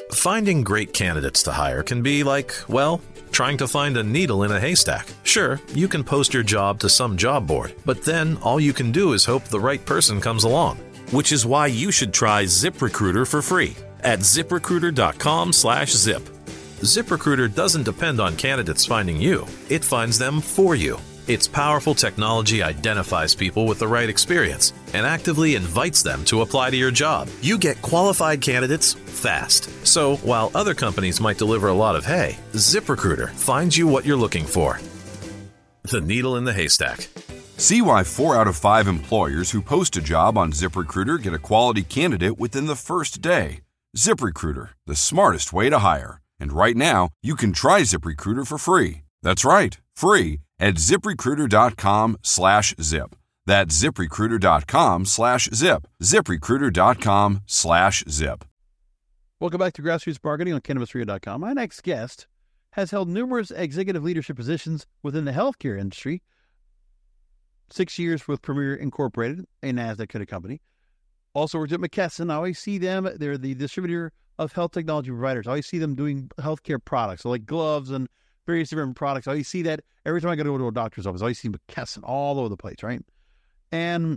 Finding great candidates to hire can be like, well, trying to find a needle in a haystack. Sure, you can post your job to some job board, but then all you can do is hope the right person comes along. Which is why you should try ZipRecruiter for free at ZipRecruiter.com/zip. ZipRecruiter doesn't depend on candidates finding you. It finds them for you. Its powerful technology identifies people with the right experience and actively invites them to apply to your job. You get qualified candidates fast. So while other companies might deliver a lot of hay, ZipRecruiter finds you what you're looking for. The needle in the haystack. See why 4 out of 5 employers who post a job on ZipRecruiter get a quality candidate within the first day. ZipRecruiter, the smartest way to hire. And right now, you can try ZipRecruiter for free. That's right, free at ZipRecruiter.com/zip. That's ZipRecruiter.com/zip. ZipRecruiter.com/zip. Welcome back to Grassroots Bargaining on CannabisRadio.com. My next guest has held numerous executive leadership positions within the healthcare industry. 6 years with Premier Incorporated, a NASDAQ-coded company. Also worked at McKesson. I always see them. They're the distributor of health technology providers. I always see them doing healthcare products, so like gloves and various different products. I always see that every time I go to a doctor's office. I always see McKesson all over the place, right? And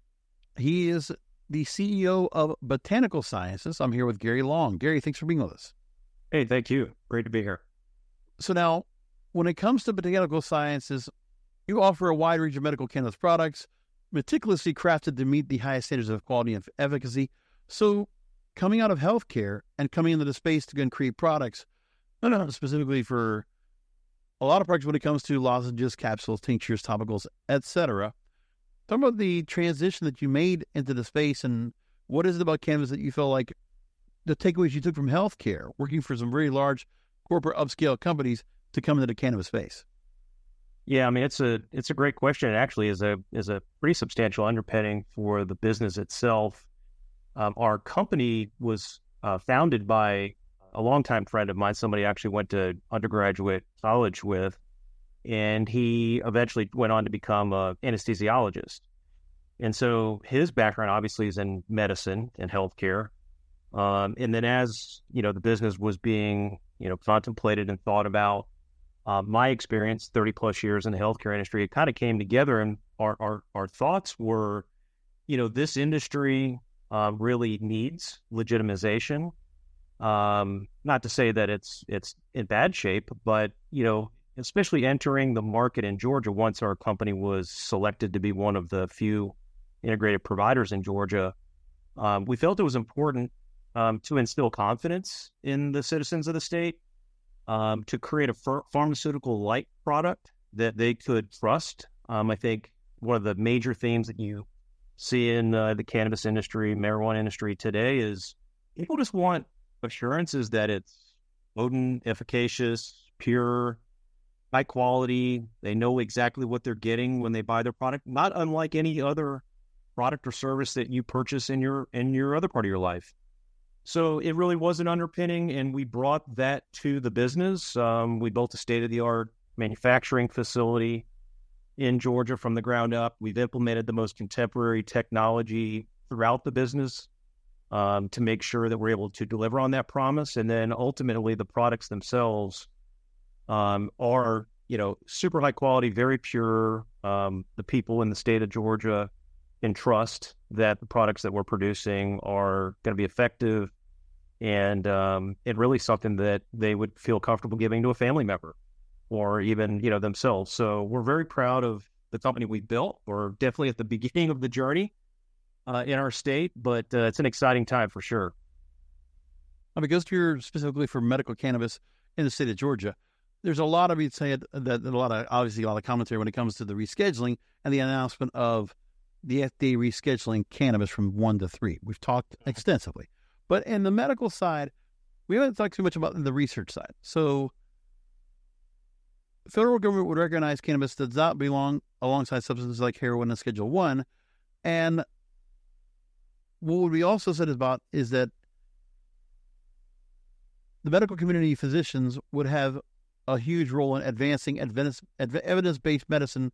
he is the CEO of Botanical Sciences. I'm here with Gary Long. Gary, thanks for being with us. Hey, thank you. Great to be here. So now, when it comes to Botanical Sciences, you offer a wide range of medical cannabis products, meticulously crafted to meet the highest standards of quality and efficacy. So, coming out of healthcare and coming into the space to go and create products, specifically for a lot of products when it comes to lozenges, capsules, tinctures, topicals, etc. Talk about the transition that you made into the space, and what is it about cannabis that you feel like the takeaways you took from healthcare, working for some very large corporate upscale companies, to come into the cannabis space? Yeah, I mean, it's a great question. It actually is a pretty substantial underpinning for the business itself. Our company was founded by a longtime friend of mine, somebody I actually went to undergraduate college with, and he eventually went on to become an anesthesiologist. And so his background obviously is in medicine and healthcare. And then as, the business was being, contemplated and thought about, my experience, 30 plus years in the healthcare industry, it kind of came together, and our thoughts were, this industry really needs legitimization. Not to say that it's in bad shape, but, especially entering the market in Georgia, once our company was selected to be one of the few integrated providers in Georgia, we felt it was important to instill confidence in the citizens of the state, to create a pharmaceutical-like product that they could trust. I think one of the major themes that you see in the cannabis industry, marijuana industry today is people just want assurances that it's potent, efficacious, pure, high quality. They know exactly what they're getting when they buy their product, not unlike any other product or service that you purchase in your other part of your life. So it really was an underpinning, and we brought that to the business. We built a state-of-the-art manufacturing facility in Georgia from the ground up. We've implemented the most contemporary technology throughout the business to make sure that we're able to deliver on that promise. And then ultimately the products themselves are, super high quality, very pure. The people in the state of Georgia can trust that the products that we're producing are going to be effective and really something that they would feel comfortable giving to a family member or even, themselves. So we're very proud of the company we built. We're definitely at the beginning of the journey in our state, but it's an exciting time for sure. Because you're specifically for medical cannabis in the state of Georgia, there's a lot of, you'd say, that a lot of commentary when it comes to the rescheduling and the announcement of the FDA rescheduling cannabis from 1 to 3. We've talked extensively. But in the medical side, we haven't talked too much about the research side. So the federal government would recognize cannabis does not belong alongside substances like heroin in Schedule 1. And what would be also said about is that the medical community physicians would have a huge role in advancing evidence-based medicine,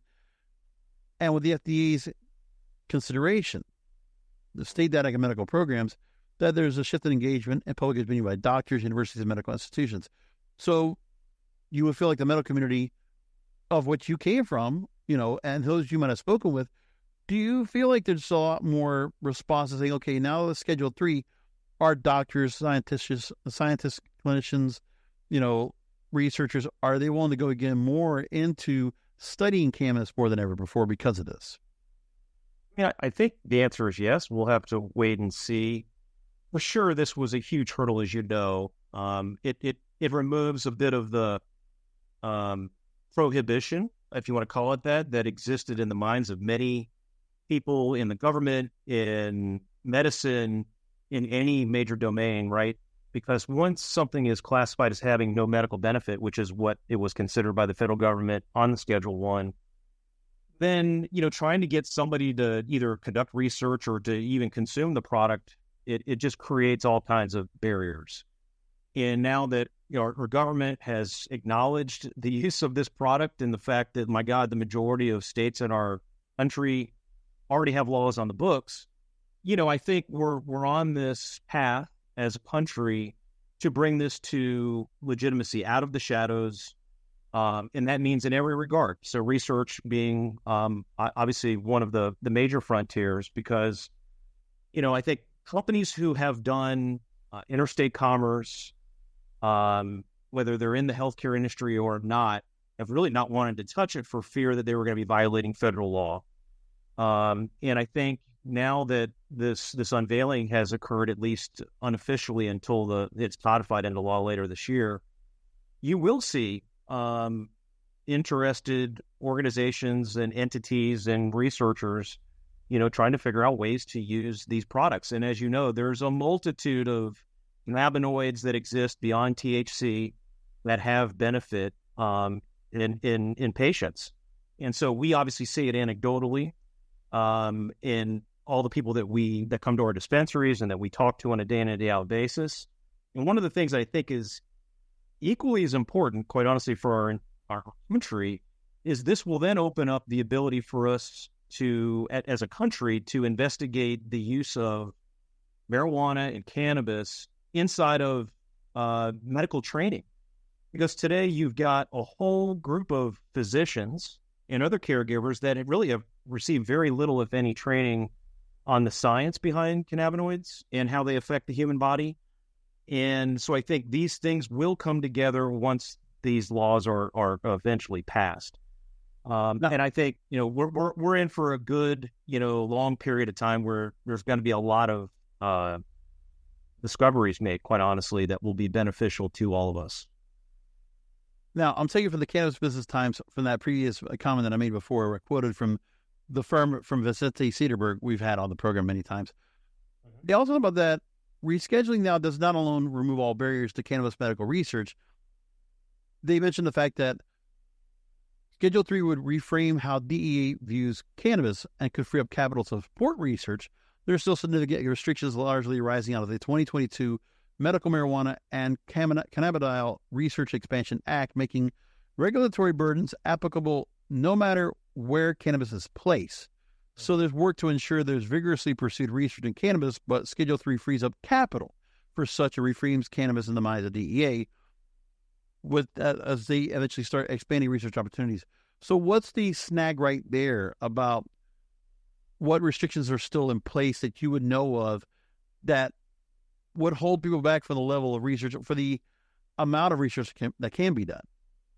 and with the FDA's consideration, the state data and medical programs, that there's a shift in engagement and public opinion by doctors, universities, and medical institutions. So you would feel like the medical community of which you came from, and those you might have spoken with, do you feel like there's a lot more responses saying, okay, now the Schedule 3, our doctors, scientists, clinicians, researchers, are they willing to go again more into studying cannabis more than ever before because of this? Yeah, I think the answer is yes. We'll have to wait and see. For sure, this was a huge hurdle, as you know. It removes a bit of the prohibition, if you want to call it that existed in the minds of many people in the government, in medicine, in any major domain, right? Because once something is classified as having no medical benefit, which is what it was considered by the federal government on the Schedule 1, then, trying to get somebody to either conduct research or to even consume the product, it just creates all kinds of barriers. And now that our government has acknowledged the use of this product and the fact that, my God, the majority of states in our country already have laws on the books, I think we're on this path as a country to bring this to legitimacy out of the shadows. And that means in every regard. So research being obviously one of the major frontiers, because, I think companies who have done interstate commerce, whether they're in the healthcare industry or not, have really not wanted to touch it for fear that they were going to be violating federal law. And I think now that this unveiling has occurred, at least unofficially until it's codified into law later this year, you will see interested organizations and entities and researchers, trying to figure out ways to use these products. And as you know, there's a multitude of cannabinoids that exist beyond THC that have benefit in patients. And so we obviously see it anecdotally in all the people that come to our dispensaries and that we talk to on a day in and day out basis. And one of the things I think is equally as important, quite honestly, for our country, is this will then open up the ability for us to, as a country, to investigate the use of marijuana and cannabis inside of medical training. Because today you've got a whole group of physicians and other caregivers that really have received very little, if any, training on the science behind cannabinoids and how they affect the human body. And so I think these things will come together once these laws are eventually passed. And I think, we're in for a good, long period of time where there's going to be a lot of discoveries made, quite honestly, that will be beneficial to all of us. Now, I'm taking from the Cannabis Business Times from that previous comment that I made before, I quoted from the firm from Vicente Cederberg we've had on the program many times. They also talk about that rescheduling now does not alone remove all barriers to cannabis medical research. They mentioned the fact that Schedule 3 would reframe how DEA views cannabis and could free up capital to support research. There's still significant restrictions largely arising out of the 2022 Medical Marijuana and Cannabidiol Research Expansion Act, making regulatory burdens applicable no matter where cannabis is placed. So there's work to ensure there's vigorously pursued research in cannabis, but Schedule 3 frees up capital for such a reframes cannabis in the minds of DEA as they eventually start expanding research opportunities. So what's the snag right there about what restrictions are still in place that you would know of that would hold people back from the level of research, for the amount of research that can be done?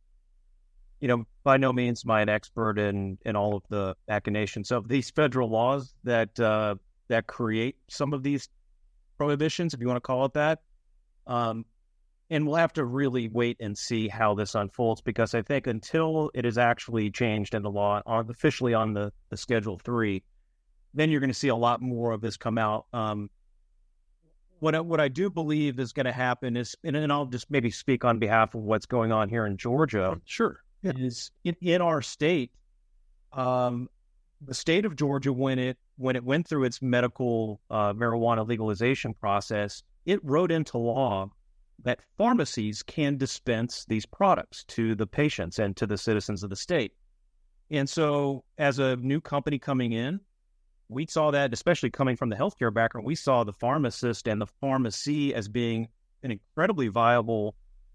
By no means am I an expert in all of the machinations of these federal laws that create some of these prohibitions, if you want to call it that. And we'll have to really wait and see how this unfolds, because I think until it is actually changed in the law, officially on the Schedule 3, then you're going to see a lot more of this come out. What I do believe is going to happen is, and I'll just maybe speak on behalf of what's going on here in Georgia. Sure. Yeah. Is in our state, the state of Georgia, when it went through its medical marijuana legalization process, it wrote into law that pharmacies can dispense these products to the patients and to the citizens of the state. And so as a new company coming in, we saw that, especially coming from the healthcare background, we saw the pharmacist and the pharmacy as being an incredibly viable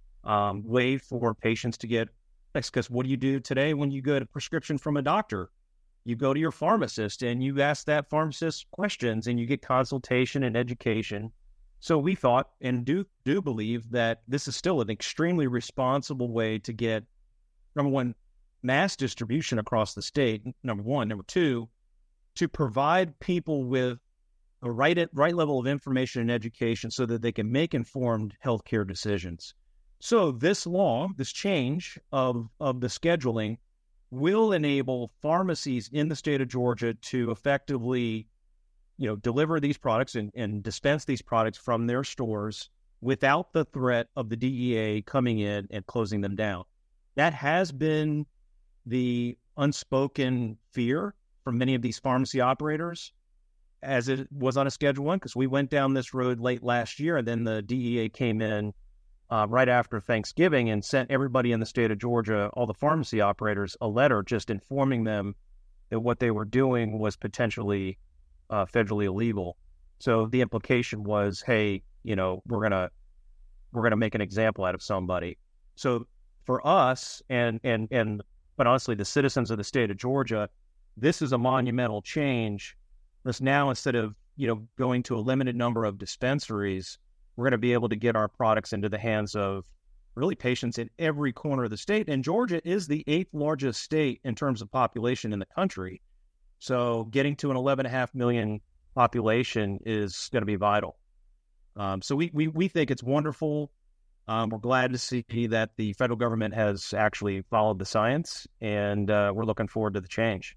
way for patients to get, because what do you do today when you get a prescription from a doctor? You go to your pharmacist and you ask that pharmacist questions and you get consultation and education. So we thought and do believe that this is still an extremely responsible way to get, number one, mass distribution across the state, number one. Number two, to provide people with the right level of information and education so that they can make informed healthcare decisions. So this law, this change of the scheduling, will enable pharmacies in the state of Georgia to effectively, deliver these products and dispense these products from their stores without the threat of the DEA coming in and closing them down. That has been the unspoken fear from many of these pharmacy operators, as it was on a Schedule 1, because we went down this road late last year, and then the DEA came in right after Thanksgiving and sent everybody in the state of Georgia, all the pharmacy operators, a letter just informing them that what they were doing was potentially federally illegal. So the implication was, hey, we're gonna make an example out of somebody. So for us but honestly, the citizens of the state of Georgia, this is a monumental change. Because now, instead of going to a limited number of dispensaries, we're going to be able to get our products into the hands of really patients in every corner of the state. And Georgia is the 8th largest state in terms of population in the country. So getting to an 11.5 million population is going to be vital. So we think it's wonderful. We're glad to see that the federal government has actually followed the science, and we're looking forward to the change.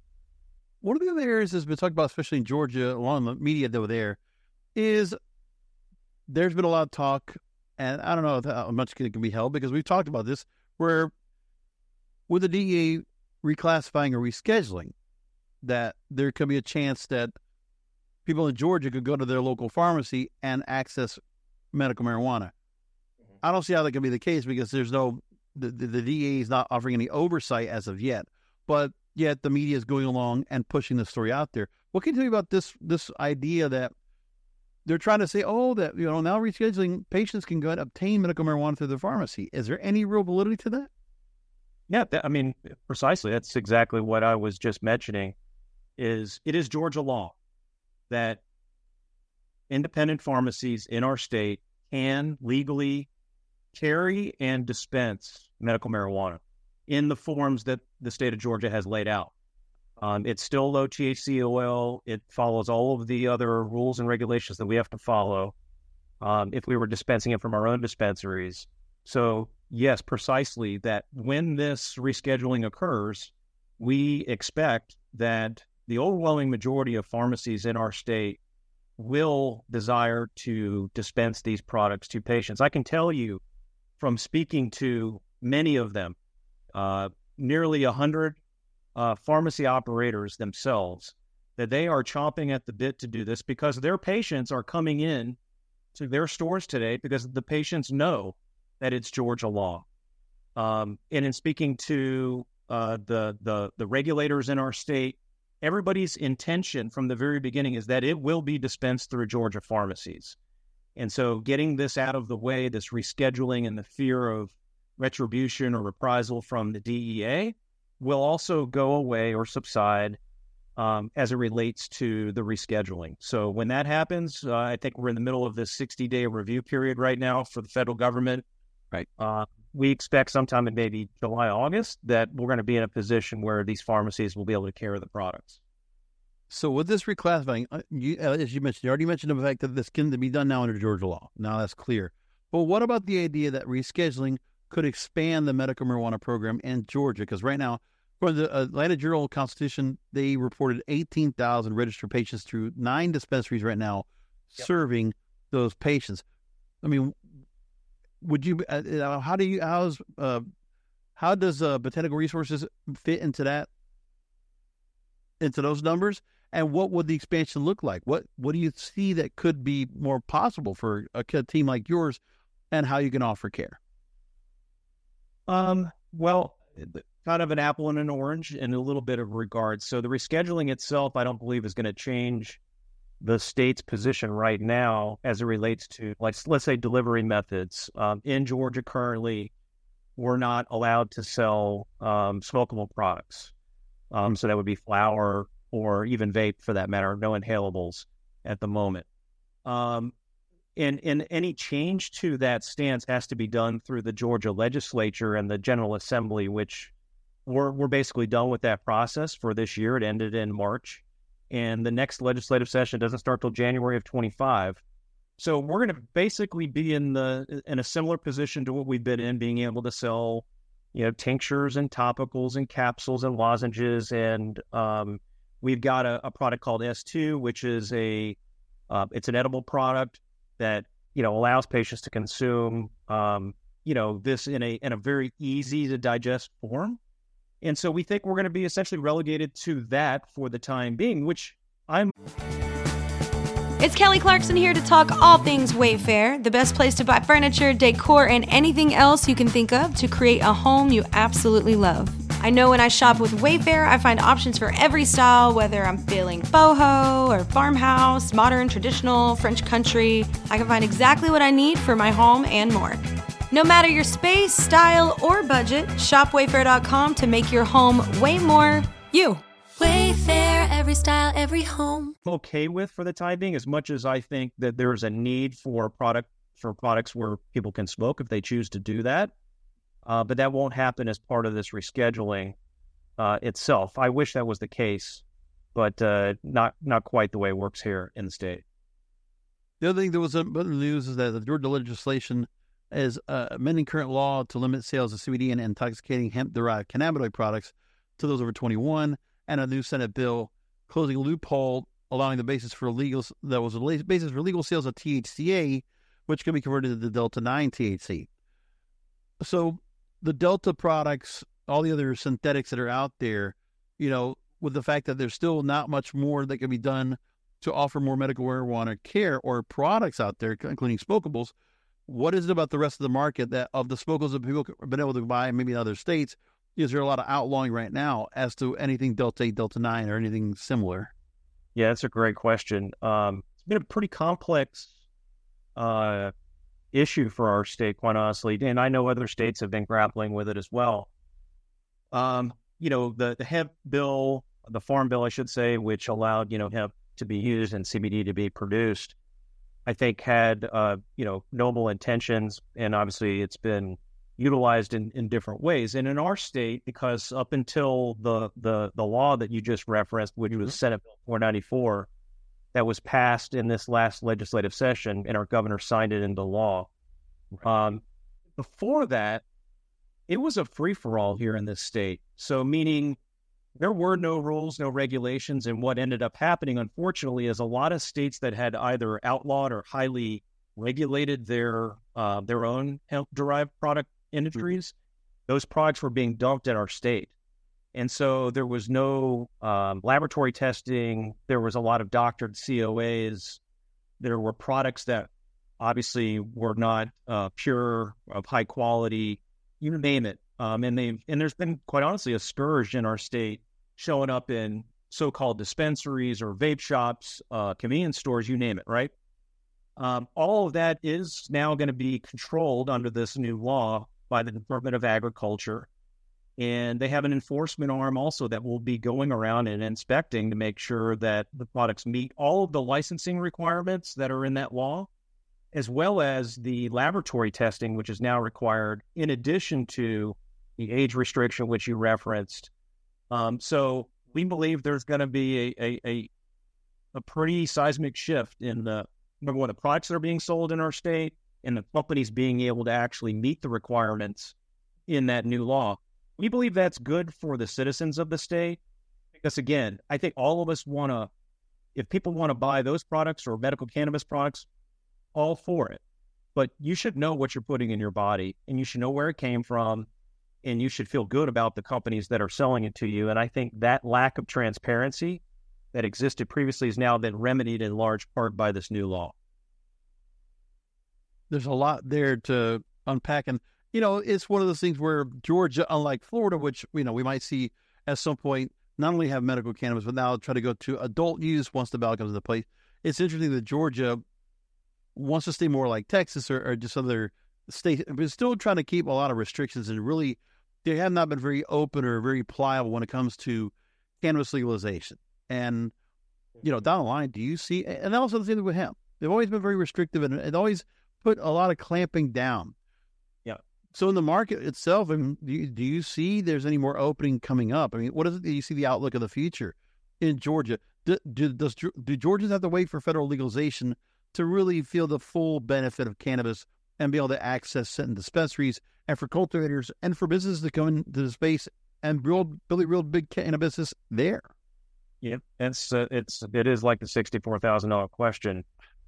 One of the other areas that's been talked about, especially in Georgia, along the media that were there, is there's been a lot of talk, and I don't know how much it can be held, because we've talked about this, where with the DEA reclassifying or rescheduling, that there could be a chance that people in Georgia could go to their local pharmacy and access medical marijuana. I don't see how that can be the case, because there's the DEA is not offering any oversight as of yet, but yet the media is going along and pushing the story out there. What can you tell me about this idea that they're trying to say, that now rescheduling, patients can go and obtain medical marijuana through the pharmacy? Is there any real validity to that? Yeah, precisely. That's exactly what I was just mentioning. It is Georgia law that independent pharmacies in our state can legally carry and dispense medical marijuana in the forms that the state of Georgia has laid out. It's still low THC oil. It follows all of the other rules and regulations that we have to follow if we were dispensing it from our own dispensaries. So yes, precisely that when this rescheduling occurs, we expect that the overwhelming majority of pharmacies in our state will desire to dispense these products to patients. I can tell you from speaking to many of them, nearly 100 pharmacy operators themselves, that they are chomping at the bit to do this because their patients are coming in to their stores today because the patients know that it's Georgia law. And in speaking to the regulators in our state, everybody's intention from the very beginning is that it will be dispensed through Georgia pharmacies. And so getting this out of the way, this rescheduling and the fear of retribution or reprisal from the DEA will also go away or subside as it relates to the rescheduling. So when that happens, I think we're in the middle of this 60-day review period right now for the federal government. Right. We expect sometime in maybe July, August, that we're going to be in a position where these pharmacies will be able to carry the products. So with this reclassifying, as you mentioned, you already mentioned the fact that this can be done now under Georgia law. Now that's clear. But what about the idea that rescheduling could expand the medical marijuana program in Georgia? Because right now, according to the Atlanta Journal-Constitution, they reported 18,000 registered patients through 9 dispensaries right now, serving those patients. I mean, would you? How does Botanical Resources fit into that? Into those numbers, and what would the expansion look like? What do you see that could be more possible for a team like yours, and how you can offer care? Well, kind of an apple and an orange in a little bit of regard. So the rescheduling itself, I don't believe is going to change the state's position right now as it relates to, like, let's say, delivery methods. In Georgia currently, we're not allowed to sell smokable products. So that would be flour or even vape for that matter, no inhalables at the moment. And any change to that stance has to be done through the Georgia legislature and the General Assembly, which we're basically done with that process for this year. It ended in March. And the next legislative session doesn't start till January of 25. So we're going to basically be in a similar position to what we've been in, being able to sell, tinctures and topicals and capsules and lozenges. And we've got a product called S2, which is it's an edible product that, allows patients to consume, this in a very easy to digest form. And so we think we're going to be essentially relegated to that for the time being, which It's Kelly Clarkson here to talk all things Wayfair, the best place to buy furniture, decor, and anything else you can think of to create a home you absolutely love. I know when I shop with Wayfair, I find options for every style, whether I'm feeling boho or farmhouse, modern, traditional, French country. I can find exactly what I need for my home and more. No matter your space, style, or budget, shop Wayfair.com to make your home way more you. Wayfair, every style, every home. Okay with for the time being, as much as I think that there's a need for products where people can smoke if they choose to do that. But that won't happen as part of this rescheduling itself. I wish that was the case, but not quite the way it works here in the state. The other thing that was in the news is that the Georgia legislation is amending current law to limit sales of CBD and intoxicating hemp-derived cannabinoid products to those over 21, and a new Senate bill closing a loophole allowing the basis for legal sales of THCA, which can be converted to the Delta-9 THC. So the Delta products, all the other synthetics that are out there, with the fact that there's still not much more that can be done to offer more medical marijuana care or products out there, including smokables, what is it about the rest of the market that of the smokables that people have been able to buy, maybe in other states, is there a lot of outlawing right now as to anything Delta-8, Delta-9, or anything similar? Yeah, that's a great question. It's been a pretty complex issue for our state, quite honestly, and I know other states have been grappling with it as well. The hemp bill, the farm bill, I should say, which allowed, hemp to be used and CBD to be produced, I think had, noble intentions, and obviously it's been utilized in different ways. And in our state, because up until the law that you just referenced, which was Senate Bill 494, that was passed in this last legislative session, and our governor signed it into law. Before that, it was a free-for-all here in this state. So meaning there were no rules, no regulations, and what ended up happening, unfortunately, is a lot of states that had either outlawed or highly regulated their own hemp-derived product industries, those products were being dumped in our state. And so there was no laboratory testing. There was a lot of doctored COAs. There were products that obviously were not pure, of high quality, you name it. And there's been, quite honestly, a scourge in our state showing up in so-called dispensaries or vape shops, convenience stores, you name it, right? All of that is now going to be controlled under this new law by the Department of Agriculture. And they have an enforcement arm also that will be going around and inspecting to make sure that the products meet all of the licensing requirements that are in that law, as well as the laboratory testing, which is now required in addition to the age restriction, which you referenced. So we believe there's going to be a pretty seismic shift in the products that are being sold in our state and the companies being able to actually meet the requirements in that new law. We believe that's good for the citizens of the state because, again, I think all of us want to, if people want to buy those products or medical cannabis products, all for it. But you should know what you're putting in your body, and you should know where it came from, and you should feel good about the companies that are selling it to you. And I think that lack of transparency that existed previously has now been remedied in large part by this new law. There's a lot there to unpack. And it's one of those things where Georgia, unlike Florida, which, we might see at some point not only have medical cannabis, but now try to go to adult use once the ballot comes into place. It's interesting that Georgia wants to stay more like Texas or just other states, but still trying to keep a lot of restrictions, and really they have not been very open or very pliable when it comes to cannabis legalization. And, down the line, do you see, and also the thing with hemp, they've always been very restrictive and always put a lot of clamping down. Yeah. So in the market itself, do you see there's any more opening coming up? I mean, what is it that you see the outlook of the future in Georgia? Do Georgians have to wait for federal legalization to really feel the full benefit of cannabis and be able to access it in dispensaries, and for cultivators and for businesses to come into the space and build real big cannabis there? Yeah, it is like the $64,000 question.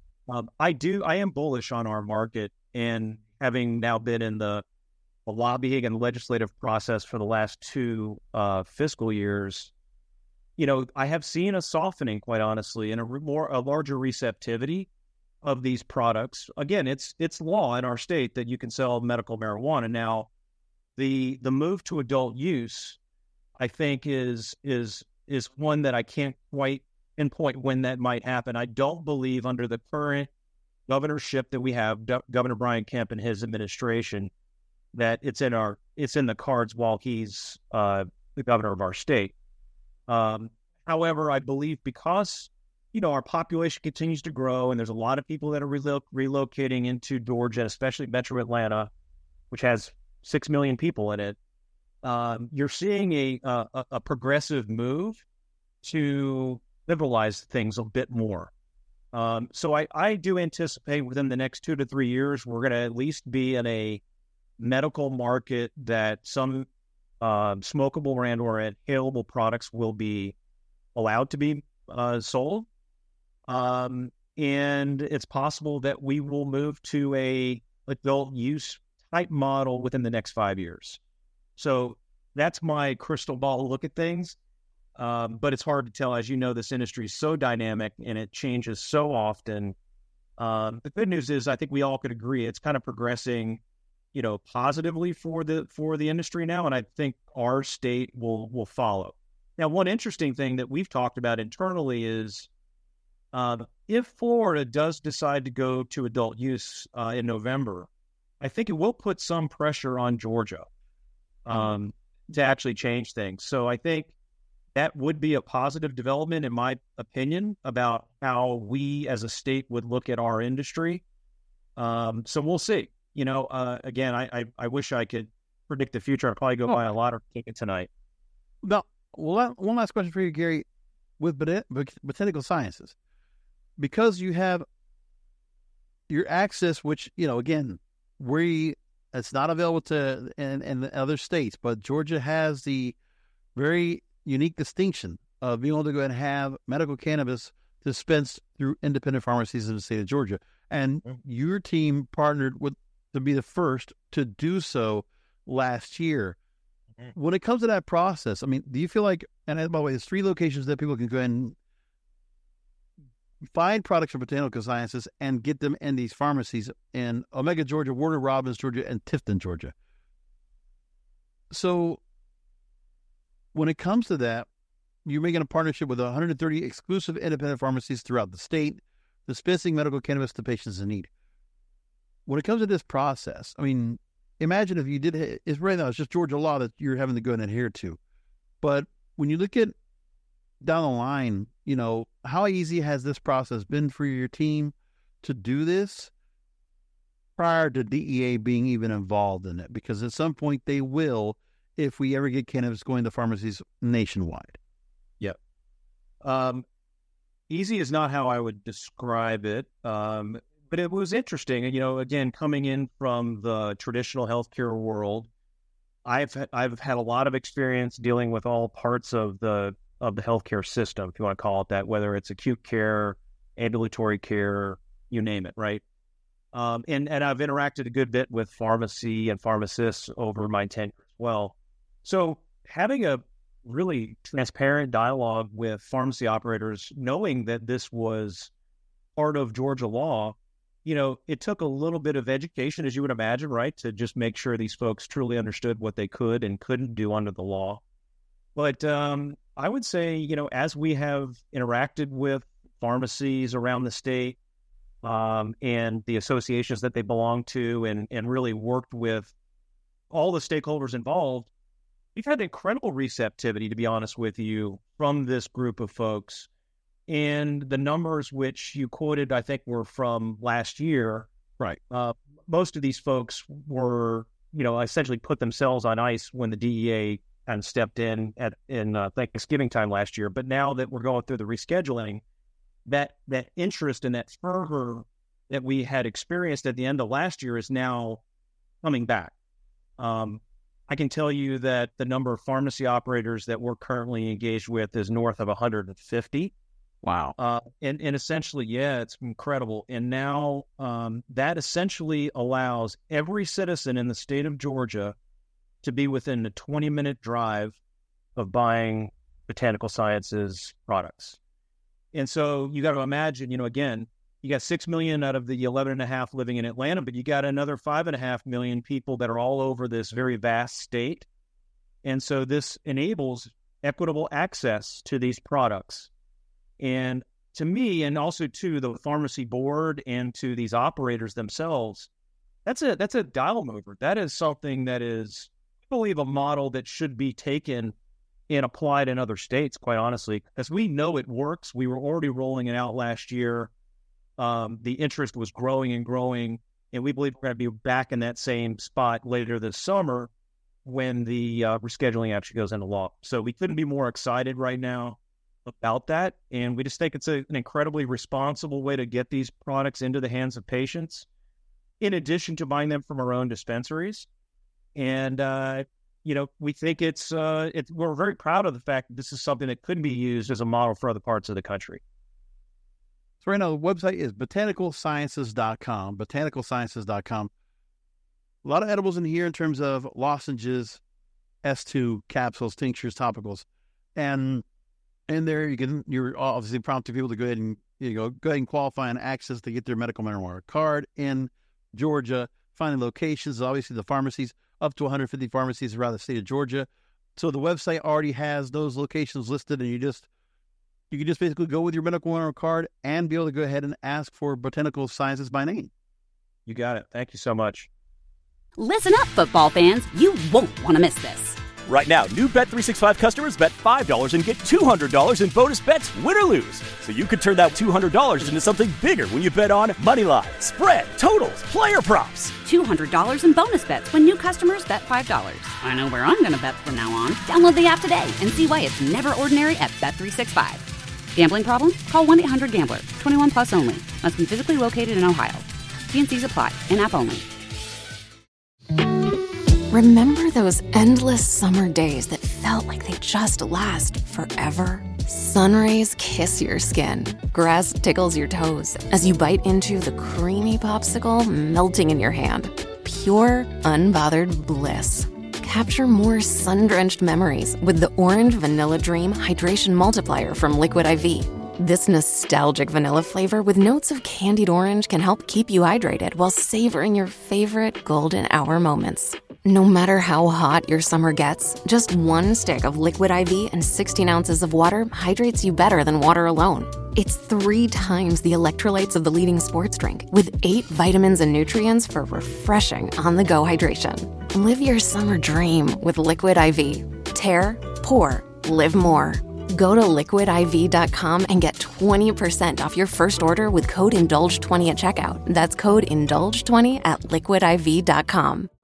I am bullish on our market, and having now been in the lobbying and legislative process for the last 2 fiscal years, I have seen a softening, quite honestly, and a larger receptivity of these products. Again, it's law in our state that you can sell medical marijuana. Now, the move to adult use, I think, is one that I can't quite pinpoint when that might happen. I don't believe under the current governorship that we have, Governor Brian Kemp and his administration, that it's in the cards while he's the governor of our state. However, I believe because our population continues to grow, and there's a lot of people that are relocating into Georgia, especially Metro Atlanta, which has 6 million people in it. You're seeing a progressive move to liberalize things a bit more. So I do anticipate within the next 2 to 3 years, we're going to at least be in a medical market that some smokable and or inhalable products will be allowed to be sold. And it's possible that we will move to a adult use type model within the next 5 years. So that's my crystal ball look at things. But it's hard to tell. As you know, this industry is so dynamic and it changes so often. The good news is I think we all could agree it's kind of progressing, positively for the industry now. And I think our state will follow. Now, one interesting thing that we've talked about internally is if Florida does decide to go to adult use in November, I think it will put some pressure on Georgia to actually change things. So I think that would be a positive development, in my opinion, about how we as a state would look at our industry. So we'll see. Again, I wish I could predict the future. I'd probably go buy a lottery ticket tonight. Now, one last question for you, Gary. With botanical sciences, because you have your access, which, again, it's not available to in other states, but Georgia has the very unique distinction of being able to go ahead and have medical cannabis dispensed through independent pharmacies in the state of Georgia. And your team partnered to be the first to do so last year. When it comes to that process, I mean, do you feel like, and by the way, there's 3 locations that people can go ahead and find products from Botanical Sciences and get them in these pharmacies in Omega, Georgia, Warner Robins, Georgia, and Tifton, Georgia. So when it comes to that, you're making a partnership with 130 exclusive independent pharmacies throughout the state, dispensing medical cannabis to patients in need. When it comes to this process, I mean, imagine if you did, it's right now, it's just Georgia law that you're having to go and adhere to. But when you look at down the line, how easy has this process been for your team to do this prior to DEA being even involved in it? Because at some point they will, if we ever get cannabis going to pharmacies nationwide. Yep. Easy is not how I would describe it. But it was interesting. And, again, coming in from the traditional healthcare world, I've had a lot of experience dealing with all parts of the healthcare system, if you want to call it that, whether it's acute care, ambulatory care, you name it, right? And I've interacted a good bit with pharmacy and pharmacists over my tenure as well. So having a really transparent dialogue with pharmacy operators, knowing that this was part of Georgia law, it took a little bit of education, as you would imagine, right, to just make sure these folks truly understood what they could and couldn't do under the law. But I would say, as we have interacted with pharmacies around the state and the associations that they belong to and really worked with all the stakeholders involved, we've had incredible receptivity, to be honest with you, from this group of folks. And the numbers which you quoted, I think, were from last year. Right. Most of these folks were, essentially put themselves on ice when the DEA kind of stepped in Thanksgiving time last year. But now that we're going through the rescheduling, that interest and that fervor that we had experienced at the end of last year is now coming back. I can tell you that the number of pharmacy operators that we're currently engaged with is north of 150. Wow. And essentially, it's incredible. And now that essentially allows every citizen in the state of Georgia to be within a 20-minute drive of buying Botanical Sciences products. And so you got to imagine, again, you got 6 million out of the 11.5 living in Atlanta, but you got another 5.5 million people that are all over this very vast state. And so this enables equitable access to these products. And to me, and also to the pharmacy board and to these operators themselves, that's a dial mover. That is something that is, I believe, a model that should be taken and applied in other states, quite honestly, because we know it works. We were already rolling it out last year. The interest was growing and growing, and we believe we're going to be back in that same spot later this summer when the rescheduling actually goes into law. So we couldn't be more excited right now about that, and we just think it's an incredibly responsible way to get these products into the hands of patients, in addition to buying them from our own dispensaries. And we think it's we're very proud of the fact that this is something that could be used as a model for other parts of the country. So right now the website is botanicalsciences.com, botanicalsciences.com. A lot of edibles in here in terms of lozenges, S2 capsules, tinctures, topicals, and in there you're obviously prompting people to go ahead and qualify and access to get their medical marijuana card in Georgia. Finding locations, obviously the pharmacies, up to 150 pharmacies around the state of Georgia. So the website already has those locations listed, and you can just basically go with your medical marijuana card and be able to go ahead and ask for Botanical Sciences by name. You got it. Thank you so much. Listen up, football fans. You won't want to miss this. Right now, new Bet365 customers bet $5 and get $200 in bonus bets, win or lose. So you could turn that $200 into something bigger when you bet on moneyline, spread, totals, player props. $200 in bonus bets when new customers bet $5. I know where I'm going to bet from now on. Download the app today and see why it's never ordinary at Bet365. Gambling problem? Call 1-800-GAMBLER. 21 plus only. Must be physically located in Ohio. T&Cs apply. In-app only. Remember those endless summer days that felt like they just last forever? Sun rays kiss your skin. Grass tickles your toes as you bite into the creamy popsicle melting in your hand. Pure, unbothered bliss. Capture more sun-drenched memories with the Orange Vanilla Dream Hydration Multiplier from Liquid IV. This nostalgic vanilla flavor with notes of candied orange can help keep you hydrated while savoring your favorite golden hour moments. No matter how hot your summer gets, just one stick of Liquid IV and 16 ounces of water hydrates you better than water alone. It's 3 times the electrolytes of the leading sports drink, with 8 vitamins and nutrients for refreshing on-the-go hydration. Live your summer dream with Liquid IV. Tear, pour, live more. Go to liquidiv.com and get 20% off your first order with code INDULGE20 at checkout. That's code INDULGE20 at liquidiv.com.